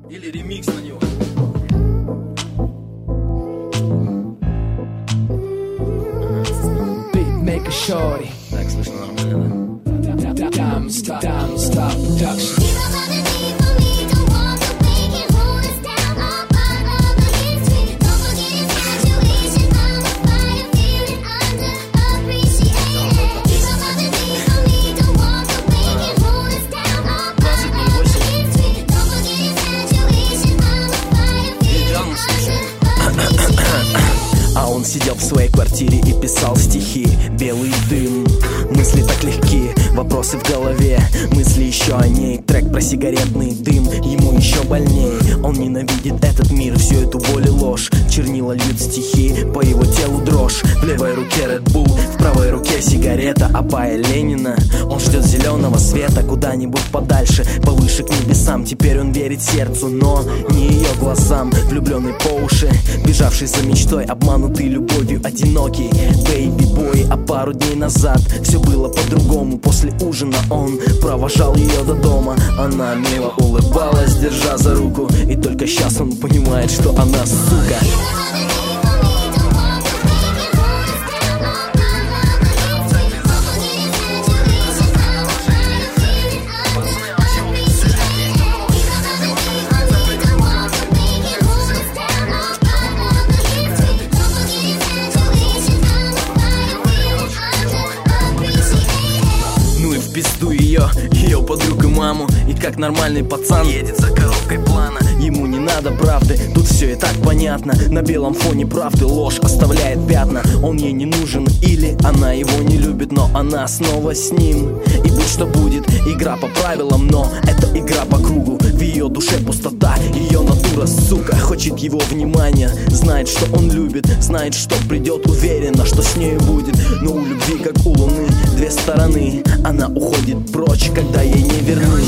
Или ремикс на него. Beatmaker Shorty. Так слышно нормально, да? Diamond Star Production. А он сидел в своей квартире и писал стихи. Белый дым, мысли так легки, вопросы в голове, мысли еще о ней. Трек про сигаретный дым, ему еще больней. Он ненавидит этот мир, всю эту боль и ложь. Чернила льют стихи, по его телу дрожь. В левой руке Red Bull, в правой руке сигарета, обая Ленина. Он ждет зеленого света куда-нибудь подальше, повыше к небесам. Теперь он верит сердцу, но не ее глазам. Влюбленный по уши, бежавший за мечтой, обманутый любовью, одинокий бэйби-бой. А пару дней назад все было по-другому. После ужина он провожал ее до дома. Она мило улыбалась, держа за руку. И только сейчас он понимает, что она сука. Пизду ее подруг и маму. И как нормальный пацан едет за коробкой плана. Ему не надо правды, тут все и так понятно. На белом фоне правды ложь оставляет пятна. Он ей не нужен или она его не любит, но она снова с ним. И будь что будет, игра по правилам, но это игра по кругу. В ее душе пустота, ее натура, сука, хочет его внимания. Знает, что он любит, знает, что придет, уверена, что с нею будет. Но у любви, как у луны, две стороны. Она уходит прочь, когда ей не вернуть.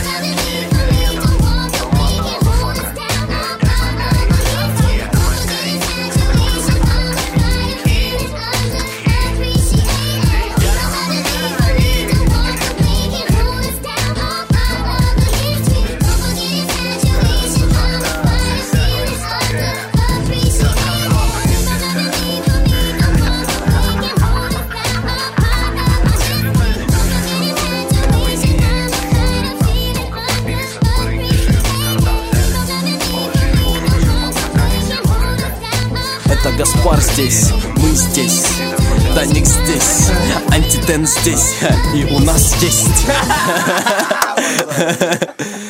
Это Гаспар здесь, мы здесь, Даник здесь, Антитен здесь, и у нас есть.